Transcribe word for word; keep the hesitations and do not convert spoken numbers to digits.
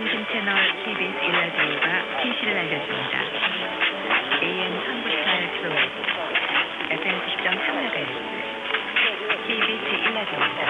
중심 채널 케이비에스 일 라디오가 진실을 알려줍니다. 에이엠 천구십팔 킬로헤르츠, 에프엠 구십 점 삼 메가헤르츠, 케이비에스 일 라디오입니다.